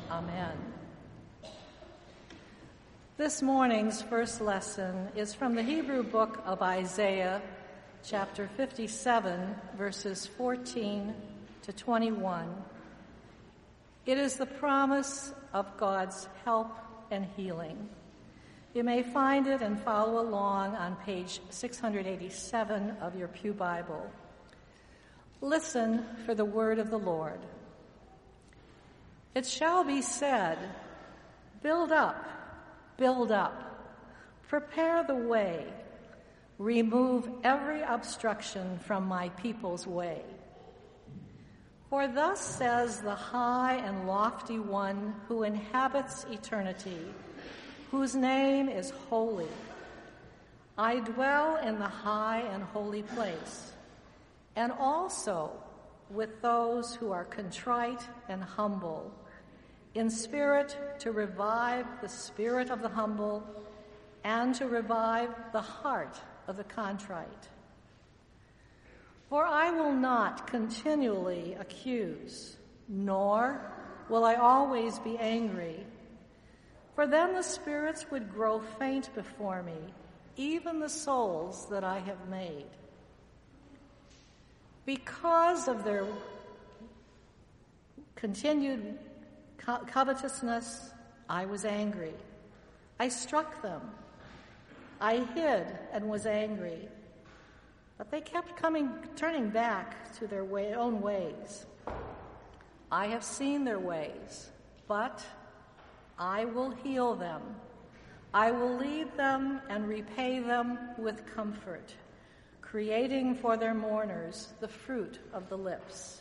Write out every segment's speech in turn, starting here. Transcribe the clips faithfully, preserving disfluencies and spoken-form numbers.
Amen. This morning's first lesson is from the Hebrew book of Isaiah, chapter fifty-seven, verses fourteen to twenty-one. It is the promise of God's help and healing. You may find it and follow along on page six hundred eighty-seven of your Pew Bible. Listen for the word of the Lord. It shall be said, build up, build up, prepare the way, remove every obstruction from my people's way. For thus says the high and lofty one who inhabits eternity, whose name is holy. I dwell in the high and holy place, and also with those who are contrite and humble, in spirit to revive the spirit of the humble and to revive the heart of the contrite. For I will not continually accuse, nor will I always be angry, for then the spirits would grow faint before me, even the souls that I have made. Because of their continued co- covetousness, I was angry. I struck them. I hid and was angry. But they kept coming, turning back to their way, own ways. I have seen their ways, but I will heal them. I will lead them and repay them with comfort, creating for their mourners the fruit of the lips.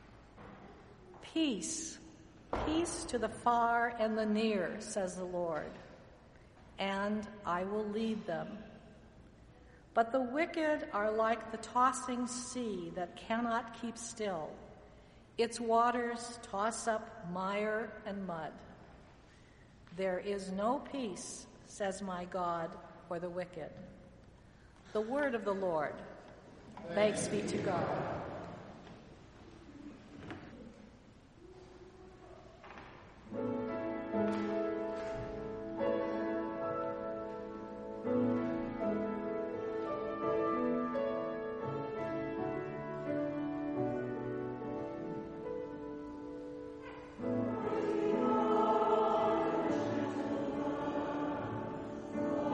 Peace, peace to the far and the near, says the Lord, and I will lead them. But the wicked are like the tossing sea that cannot keep still. Its waters toss up mire and mud. There is no peace, says my God, for the wicked. The word of the Lord. Thanks be to God.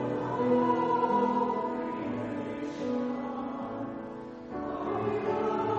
Oh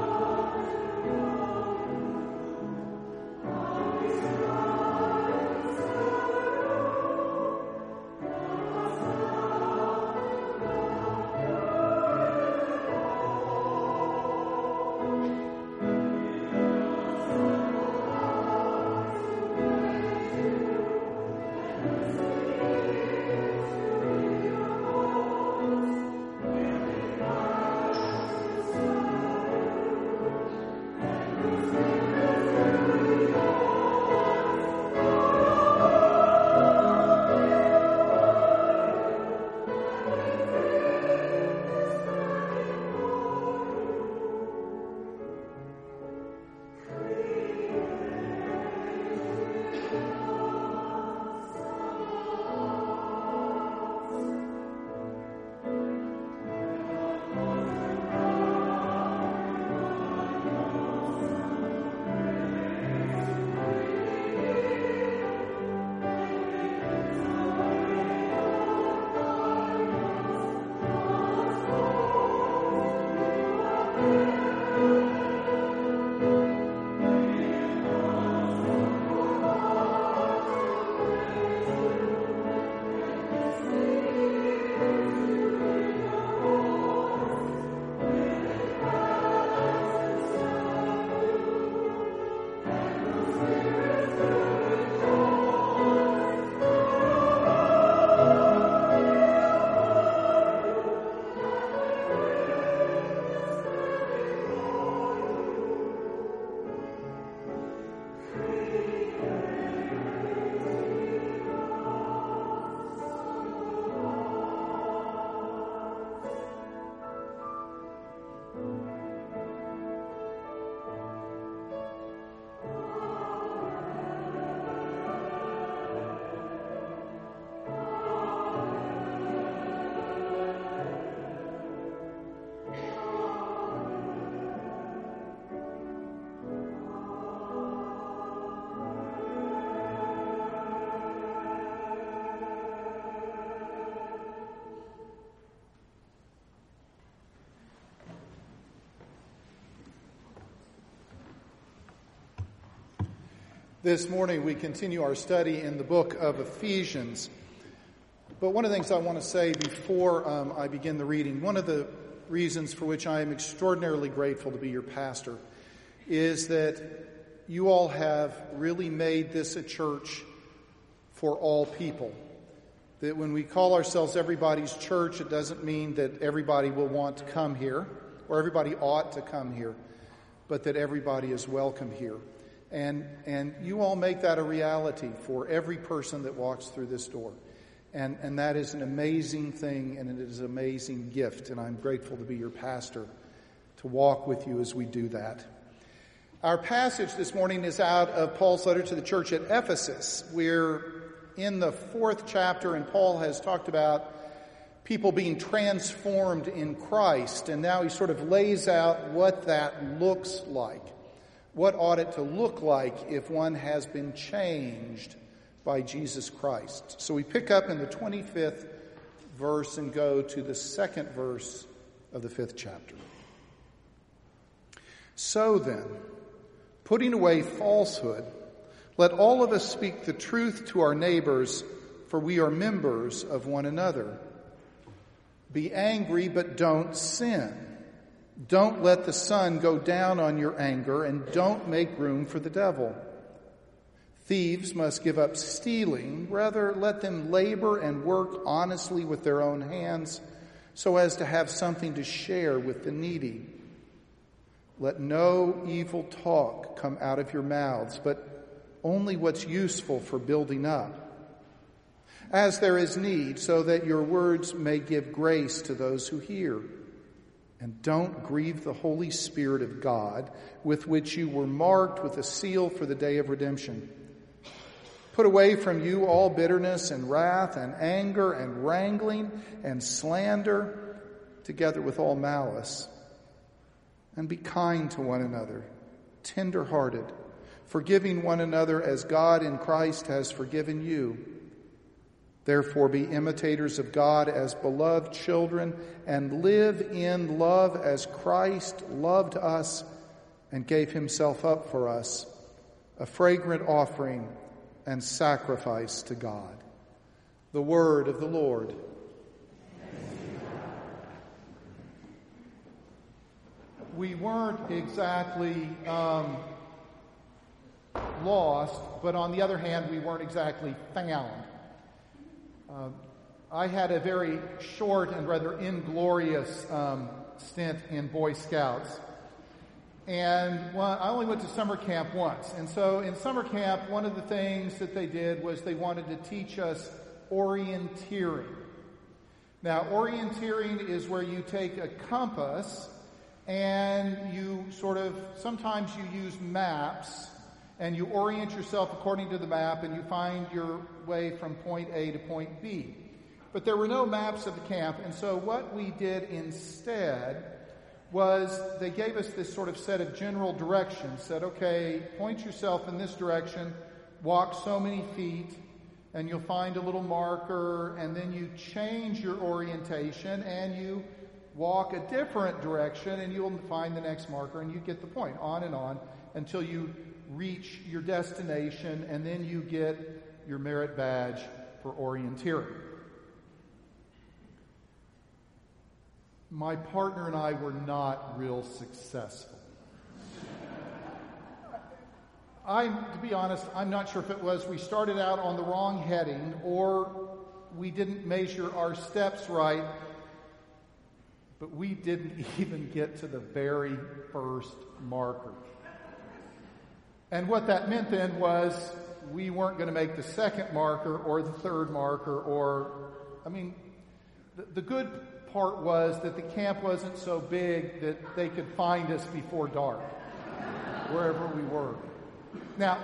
This morning we continue our study in the book of Ephesians. But one of the things I want to say before um, I begin the reading, one of the reasons for which I am extraordinarily grateful to be your pastor is that you all have really made this a church for all people. That when we call ourselves everybody's church, it doesn't mean that everybody will want to come here or everybody ought to come here, but that everybody is welcome here. And and you all make that a reality for every person that walks through this door. And and that is an amazing thing, and it is an amazing gift. And I'm grateful to be your pastor, to walk with you as we do that. Our passage this morning is out of Paul's letter to the church at Ephesus. We're in the fourth chapter, and Paul has talked about people being transformed in Christ. And now he sort of lays out what that looks like. What ought it to look like if one has been changed by Jesus Christ? So we pick up in the twenty-fifth verse and go to the second verse of the fifth chapter. So then, putting away falsehood, let all of us speak the truth to our neighbors, for we are members of one another. Be angry, but don't sin. Don't let the sun go down on your anger, and don't make room for the devil. Thieves must give up stealing. Rather, let them labor and work honestly with their own hands, so as to have something to share with the needy. Let no evil talk come out of your mouths, but only what's useful for building up, as there is need, so that your words may give grace to those who hear. And don't grieve the Holy Spirit of God, with which you were marked with a seal for the day of redemption. Put away from you all bitterness and wrath and anger and wrangling and slander, together with all malice. And be kind to one another, tender-hearted, forgiving one another as God in Christ has forgiven you. Therefore be imitators of God as beloved children, and live in love as Christ loved us and gave himself up for us, a fragrant offering and sacrifice to God. The word of the Lord. We weren't exactly um, lost, but on the other hand, we weren't exactly found. Uh, I had a very short and rather inglorious um, stint in Boy Scouts. And well, I only went to summer camp once. And so in summer camp, one of the things that they did was they wanted to teach us orienteering. Now, orienteering is where you take a compass and you sort of, sometimes you use maps, and you orient yourself according to the map, and you find your way from point A to point B. But there were no maps of the camp, and so what we did instead was they gave us this sort of set of general directions, said, okay, point yourself in this direction, walk so many feet, and you'll find a little marker, and then you change your orientation, and you walk a different direction, and you'll find the next marker, and you get the point, on and on, until you reach your destination, and then you get your merit badge for orienteering. My partner and I were not real successful. I'm, to be honest, I'm not sure if it was we started out on the wrong heading or we didn't measure our steps right, but we didn't even get to the very first marker. And what that meant then was we weren't going to make the second marker or the third marker or, I mean, the, the good part was that the camp wasn't so big that they could find us before dark, wherever we were. Now,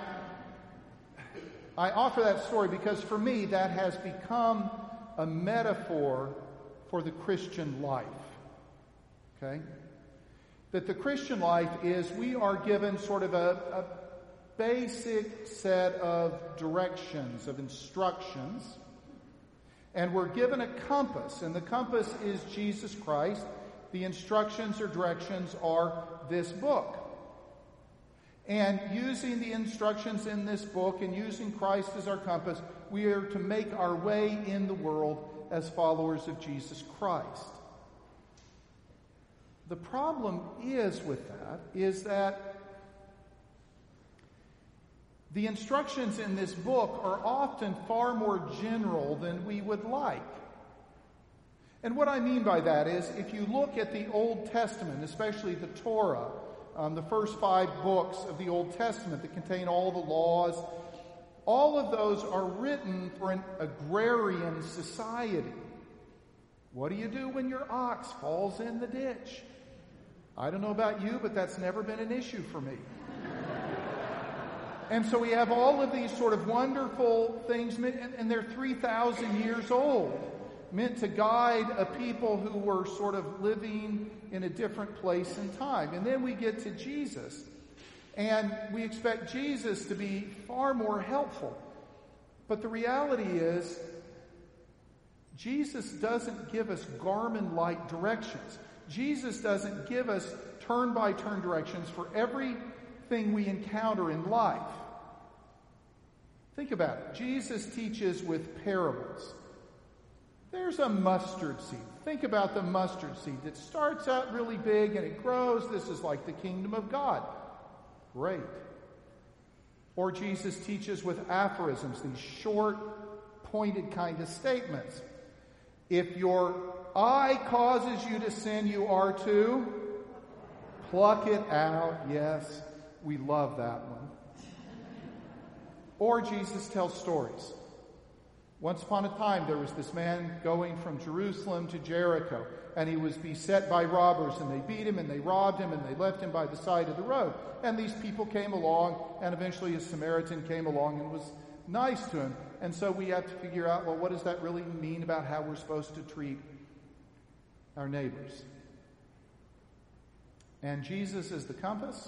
I offer that story because for me that has become a metaphor for the Christian life. Okay? That the Christian life is we are given sort of a, a basic set of directions, of instructions, and we're given a compass, and the compass is Jesus Christ. The instructions or directions are this book. And using the instructions in this book and using Christ as our compass, we are to make our way in the world as followers of Jesus Christ. The problem is with that is that the instructions in this book are often far more general than we would like. And what I mean by that is, if you look at the Old Testament, especially the Torah, um, the first five books of the Old Testament that contain all the laws, all of those are written for an agrarian society. What do you do when your ox falls in the ditch? I don't know about you, but that's never been an issue for me. And so we have all of these sort of wonderful things, and they're three thousand years old, meant to guide a people who were sort of living in a different place and time. And then we get to Jesus, and we expect Jesus to be far more helpful. But the reality is, Jesus doesn't give us Garmin-like directions. Jesus doesn't give us turn-by-turn directions for everything we encounter in life. Think about it. Jesus teaches with parables. There's a mustard seed. Think about the mustard seed that starts out really big and it grows. This is like the kingdom of God. Great. Or Jesus teaches with aphorisms, these short, pointed kind of statements. If your eye causes you to sin, you are to pluck it out. Yes, we love that one. Or Jesus tells stories. Once upon a time, there was this man going from Jerusalem to Jericho, and he was beset by robbers, and they beat him, and they robbed him, and they left him by the side of the road. And these people came along, and eventually a Samaritan came along and was nice to him. And so we have to figure out, well, what does that really mean about how we're supposed to treat our neighbors? And Jesus is the compass.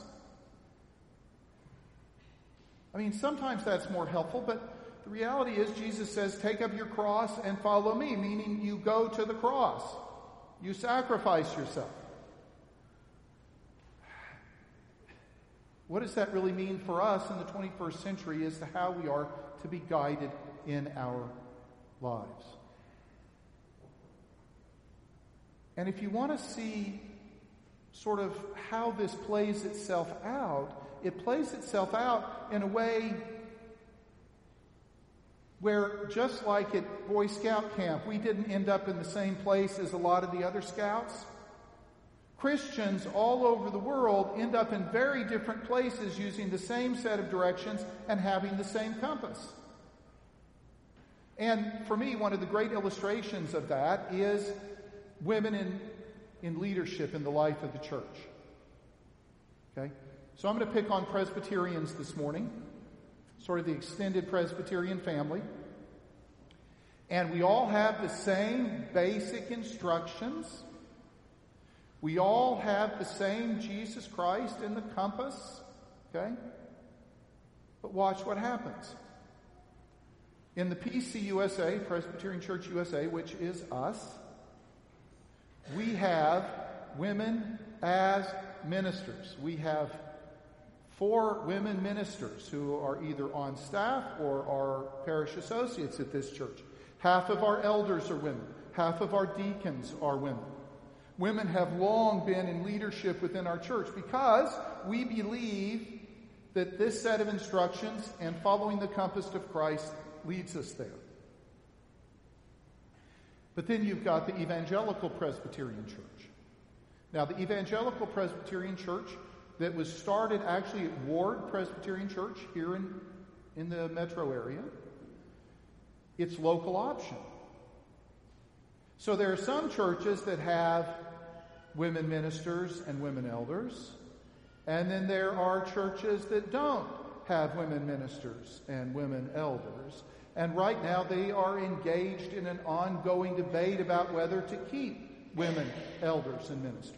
I mean, sometimes that's more helpful, but the reality is Jesus says, take up your cross and follow me, meaning you go to the cross. You sacrifice yourself. What does that really mean for us in the twenty-first century as to how we are to be guided in our lives? And if you want to see sort of how this plays itself out, it plays itself out in a way where, just like at Boy Scout camp, we didn't end up in the same place as a lot of the other scouts. Christians all over the world end up in very different places using the same set of directions and having the same compass. And for me, one of the great illustrations of that is women in, in leadership in the life of the church. Okay? So I'm going to pick on Presbyterians this morning, sort of the extended Presbyterian family. And we all have the same basic instructions. We all have the same Jesus Christ in the compass. Okay? But watch what happens. In the P C U S A, Presbyterian Church U S A, which is us, we have women as ministers. We have four women ministers who are either on staff or are parish associates at this church. Half of our elders are women. Half of our deacons are women. Women have long been in leadership within our church because we believe that this set of instructions and following the compass of Christ leads us there. But then you've got the Evangelical Presbyterian Church. Now, the Evangelical Presbyterian Church that was started actually at Ward Presbyterian Church here in, in the metro area, it's local option. So there are some churches that have women ministers and women elders, and then there are churches that don't have women ministers and women elders. And right now they are engaged in an ongoing debate about whether to keep women elders and ministers.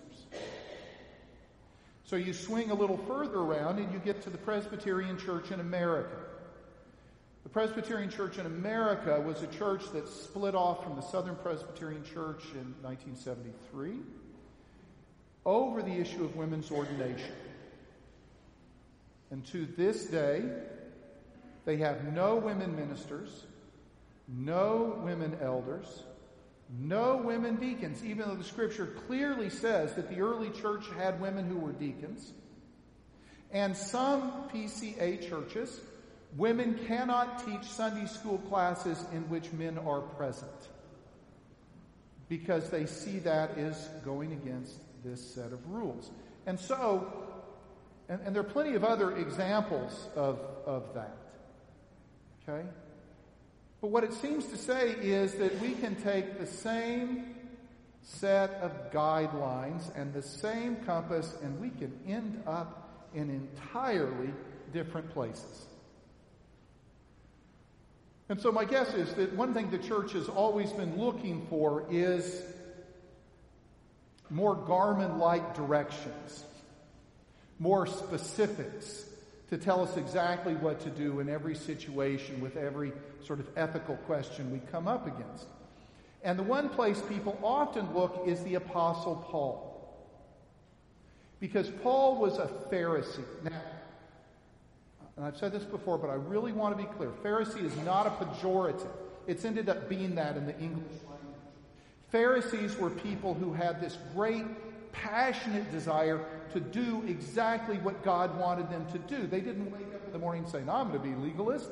So you swing a little further around and you get to the Presbyterian Church in America. The Presbyterian Church in America was a church that split off from the Southern Presbyterian Church in nineteen seventy-three over the issue of women's ordination. And to this day, they have no women ministers, no women elders, no women deacons, even though the Scripture clearly says that the early church had women who were deacons. And some P C A churches, women cannot teach Sunday school classes in which men are present, because they see that as going against this set of rules. And so, and, and there are plenty of other examples of, of that. Okay? But what it seems to say is that we can take the same set of guidelines and the same compass, and we can end up in entirely different places. And so my guess is that one thing the church has always been looking for is more Garmin-like directions, more specifics to tell us exactly what to do in every situation with every sort of ethical question we come up against. And the one place people often look is the Apostle Paul. Because Paul was a Pharisee. Now, and I've said this before, but I really want to be clear. Pharisee is not a pejorative. It's ended up being that in the English language. Pharisees were people who had this great, passionate desire to do exactly what God wanted them to do. They didn't wake up in the morning and say, no, I'm going to be legalist.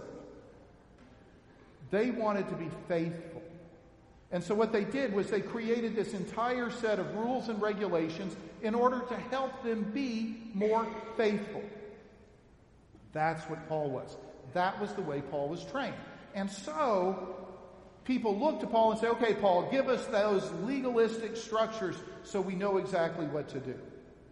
They wanted to be faithful. And so what they did was they created this entire set of rules and regulations in order to help them be more faithful. That's what Paul was. That was the way Paul was trained. And so people look to Paul and say, okay, Paul, give us those legalistic structures so we know exactly what to do.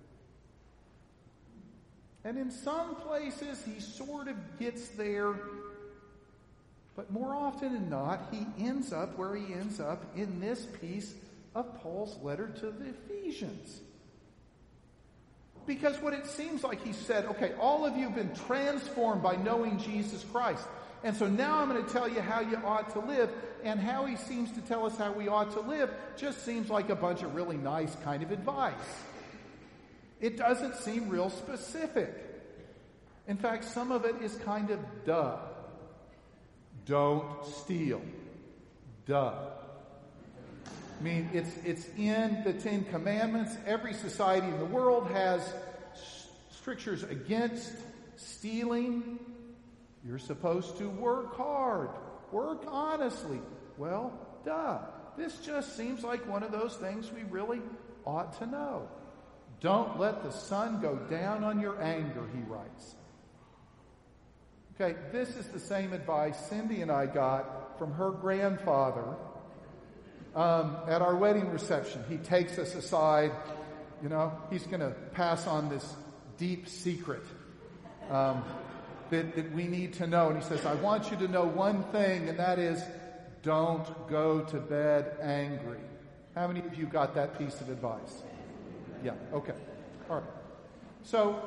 And in some places he sort of gets there, but more often than not, he ends up where he ends up in this piece of Paul's letter to the Ephesians. Because what it seems like he said, okay, all of you have been transformed by knowing Jesus Christ. And so now I'm going to tell you how you ought to live. And how he seems to tell us how we ought to live just seems like a bunch of really nice kind of advice. It doesn't seem real specific. In fact, some of it is kind of duh. Don't steal. Duh. I mean, it's it's in the Ten Commandments. Every society in the world has strictures against stealing. You're supposed to work hard, work honestly. Well, duh. This just seems like one of those things we really ought to know. Don't let the sun go down on your anger, he writes. Okay, this is the same advice Cindy and I got from her grandfather um, at our wedding reception. He takes us aside. You know, he's going to pass on this deep secret um, that, that we need to know. And he says, I want you to know one thing, and that is, don't go to bed angry. How many of you got that piece of advice? Yeah, okay. All right. So,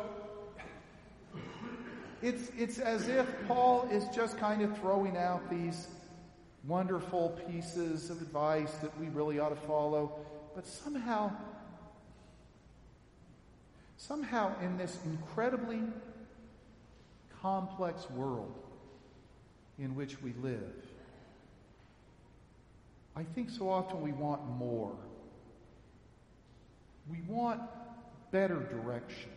it's it's as if Paul is just kind of throwing out these wonderful pieces of advice that we really ought to follow, but somehow, somehow in this incredibly complex world in which we live, I think so often we want more. We want better direction.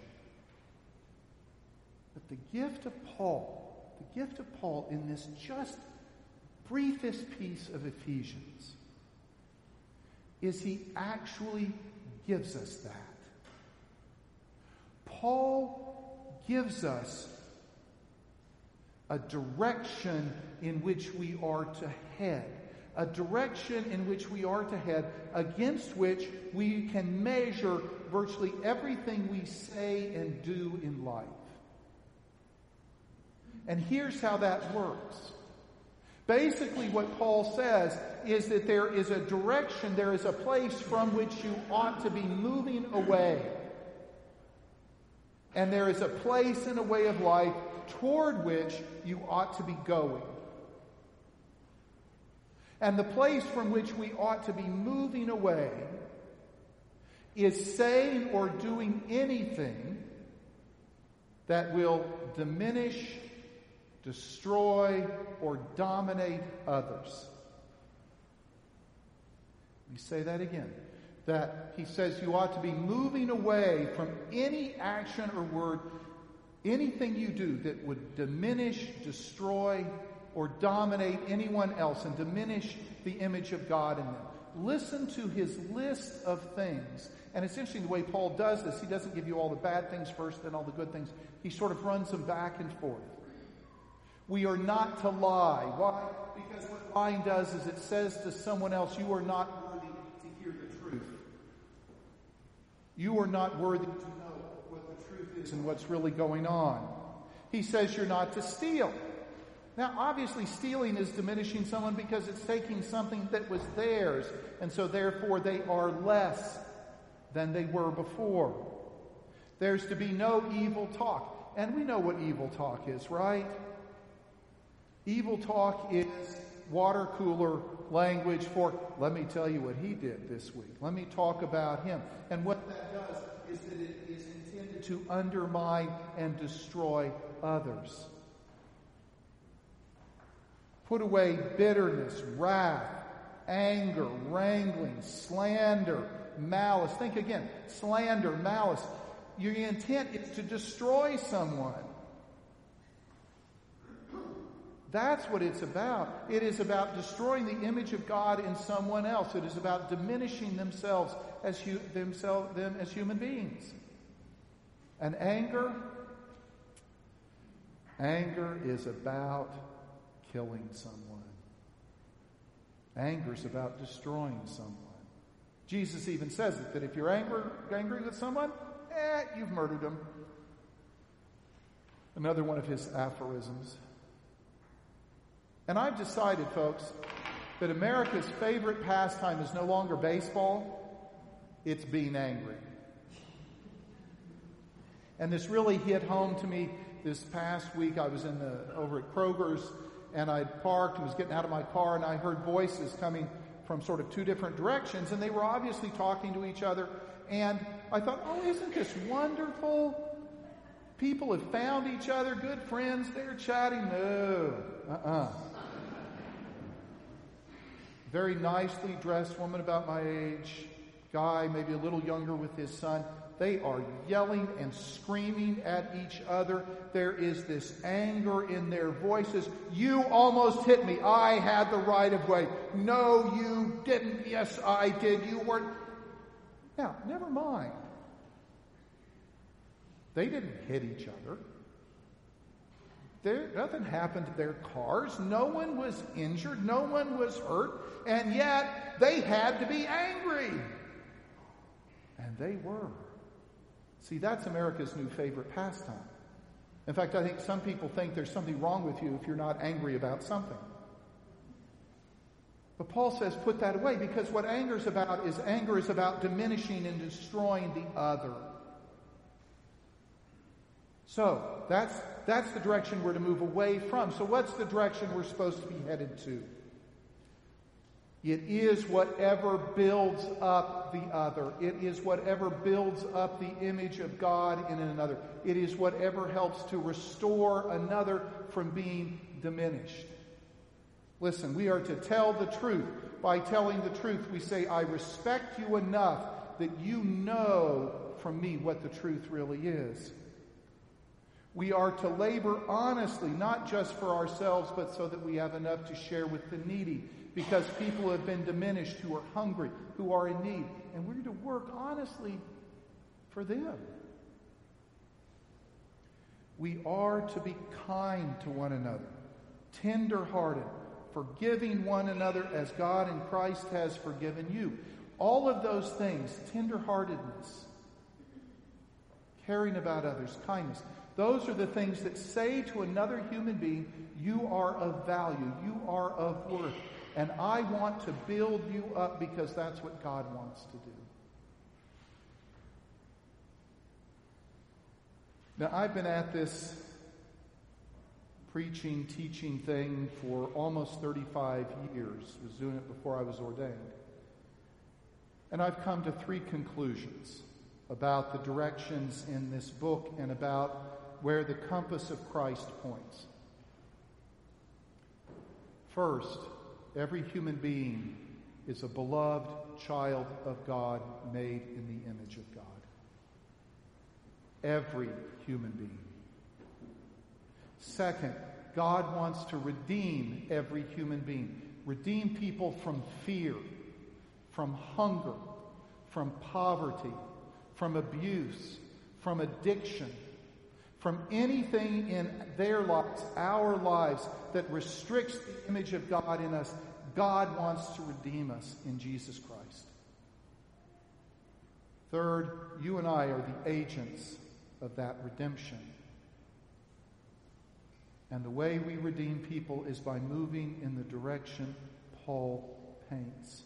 But the gift of Paul, the gift of Paul in this just briefest piece of Ephesians, is he actually gives us that. Paul gives us a direction in which we are to head. A direction in which we are to head, against which we can measure virtually everything we say and do in life. And here's how that works. Basically, what Paul says is that there is a direction, there is a place from which you ought to be moving away. And there is a place and a way of life toward which you ought to be going. And the place from which we ought to be moving away is saying or doing anything that will diminish, destroy, or dominate others. Let me say that again. That he says you ought to be moving away from any action or word, anything you do that would diminish, destroy, or dominate anyone else and diminish the image of God in them. Listen to his list of things. And it's interesting the way Paul does this. He doesn't give you all the bad things first, then all the good things. He sort of runs them back and forth. We are not to lie. Why? Because what lying does is it says to someone else, you are not worthy to hear the truth. You are not worthy to know what the truth is and what's really going on. He says you're not to steal. Now, obviously, stealing is diminishing someone because it's taking something that was theirs, and so therefore they are less than they were before. There's to be no evil talk. And we know what evil talk is, right? Evil talk is water cooler language for, let me tell you what he did this week. Let me talk about him. And what that does is that it is intended to undermine and destroy others. Put away bitterness, wrath, anger, wrangling, slander, malice. Think again, slander, malice. Your intent is to destroy someone. That's what it's about. It is about destroying the image of God in someone else. It is about diminishing themselves as hu- themselves, them as human beings. And anger, anger is about killing someone. Anger is about destroying someone. Jesus even says it, that if you're angry, angry with someone, eh, you've murdered them. Another one of his aphorisms. And I've decided, folks, that America's favorite pastime is no longer baseball, it's being angry. And this really hit home to me this past week. I was in the over at Kroger's, and I parked and was getting out of my car, and I heard voices coming from sort of two different directions, and they were obviously talking to each other. And I thought, oh, isn't this wonderful? People have found each other, good friends, they're chatting. No, uh-uh. Very nicely dressed woman about my age, guy maybe a little younger with his son. They are yelling and screaming at each other. There is this anger in their voices. You almost hit me. I had the right of way. No, you didn't. Yes, I did. You weren't. Now, never mind. They didn't hit each other. There, nothing happened to their cars. No one was injured. No one was hurt. And yet, they had to be angry. And they were. See, that's America's new favorite pastime. In fact, I think some people think there's something wrong with you if you're not angry about something. But Paul says put that away, because what anger is about is anger is about diminishing and destroying the other. So, that's, that's the direction we're to move away from. So what's the direction we're supposed to be headed to? It is whatever builds up the other. It is whatever builds up the image of God in another. It is whatever helps to restore another from being diminished. Listen, we are to tell the truth. By telling the truth, we say, I respect you enough that you know from me what the truth really is. We are to labor honestly, not just for ourselves, but so that we have enough to share with the needy. Because people have been diminished, who are hungry, who are in need. And we're to work honestly for them. We are to be kind to one another, tender-hearted, forgiving one another as God in Christ has forgiven you. All of those things, tender-heartedness, caring about others, kindness, those are the things that say to another human being, you are of value, you are of worth. And I want to build you up because that's what God wants to do. Now, I've been at this preaching, teaching thing for almost thirty-five years. I was doing it before I was ordained. And I've come to three conclusions about the directions in this book and about where the compass of Christ points. First, every human being is a beloved child of God made in the image of God. Every human being. Second, God wants to redeem every human being. Redeem people from fear, from hunger, from poverty, from abuse, from addiction, from anything in their lives, our lives, that restricts the image of God in us. God wants to redeem us in Jesus Christ. Third, you and I are the agents of that redemption. And the way we redeem people is by moving in the direction Paul paints.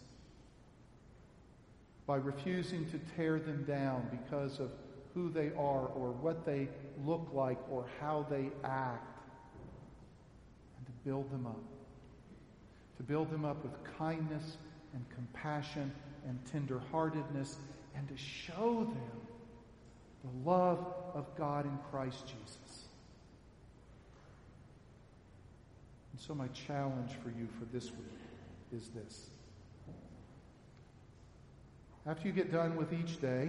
By refusing to tear them down because of who they are or what they look like or how they act. And to build them up. To build them up with kindness and compassion and tenderheartedness, and to show them the love of God in Christ Jesus. And so my challenge for you for this week is this. After you get done with each day,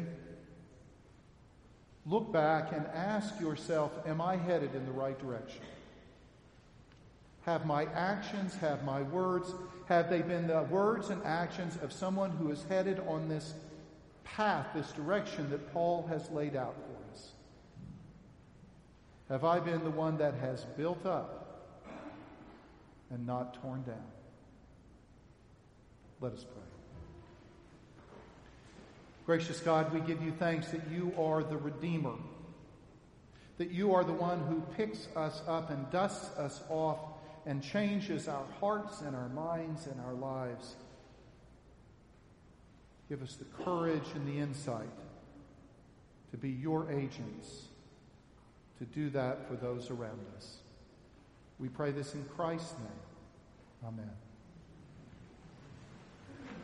look back and ask yourself, am I headed in the right direction? Have my actions, have my words, have they been the words and actions of someone who is headed on this path, this direction that Paul has laid out for us? Have I been the one that has built up and not torn down? Let us pray. Gracious God, we give you thanks that you are the Redeemer, that you are the one who picks us up and dusts us off and changes our hearts and our minds and our lives. Give us the courage and the insight to be your agents, to do that for those around us. We pray this in Christ's name. Amen.